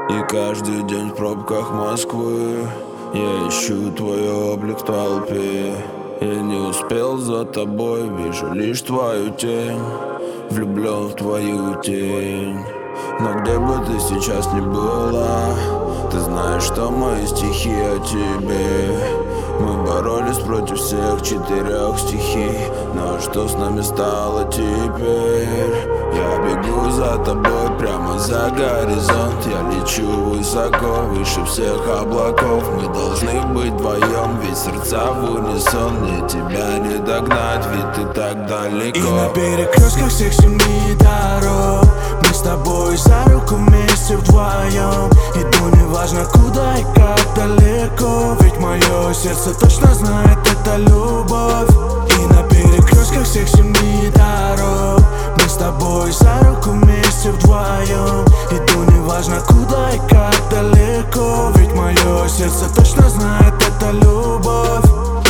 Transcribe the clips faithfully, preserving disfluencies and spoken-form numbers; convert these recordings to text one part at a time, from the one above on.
И каждый день в пробках Москвы я ищу твой облик в толпе. Я не успел за тобой, вижу лишь твою тень. Влюблен в твою тень. Но где бы ты сейчас ни была, ты знаешь, что мои стихи о тебе. Мы боролись против всех четырех стихий, но что с нами стало теперь? Я бегу за тобой прямо за горизонт. Я лечу высоко, выше всех облаков. Мы должны быть вдвоем, ведь сердца в унисон. Мне тебя не догнать, ведь ты так далеко. И на перекрестках всех семи дорог мы с тобой за руку вместе вдвоем. Иду неважно куда и как далеко, ведь мое сердце точно знает, это любовь. И на перекрестках всех семи дорог мы с тобой за руку вместе вдвоем. Иду неважно куда и как далеко, ведь мое сердце точно знает, это любовь.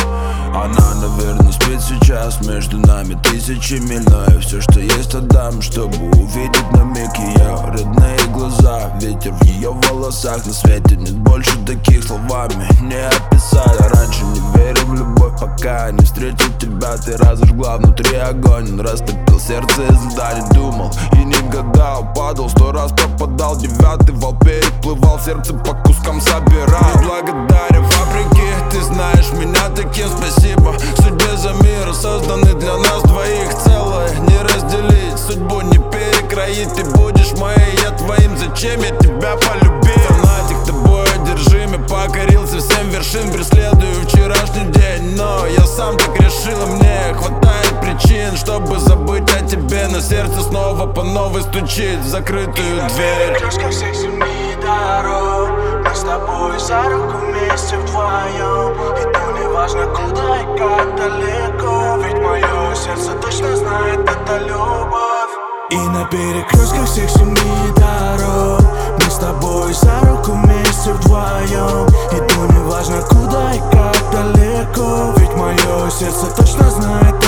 Она, наверное, спит сейчас, между нами тысячи миль. Но я все, что есть, отдам, чтобы увидеть на миг ее родные глаза. Ветер в ее волосах, на свете нет больше таких словами не описать. Я раньше не верил в любовь, пока не встретил тебя. Ты разожгла внутри огонь, он растопил сердце и задали. Думал и не гадал, падал, сто раз пропадал. Девятый вал переплывал, сердце по кускам собирал. Не благодарен вопреки, ты знаешь меня таким, спасибо судьбе за мир, созданы для нас двоих. Целое не разделить, судьбу не перекроить. Ты будешь моей, я твоим, зачем я тебя полюбил? Фанатик, тобой одержимый, покорился всем вершин. Преследую вчерашний день, но я сам так решил. И мне хватает причин, чтобы забыть о тебе. Но сердце снова по новой стучит в закрытую дверь. На перекрестках всех семи дорог мы с тобой за руку вместе вдвоем. Иду неважно куда и как далеко, ведь мое сердце точно знает, это любовь. И на перекрестках всех семи дорог мы с тобой за руку вместе вдвоем. Иду неважно куда и как далеко, ведь мое сердце точно знает,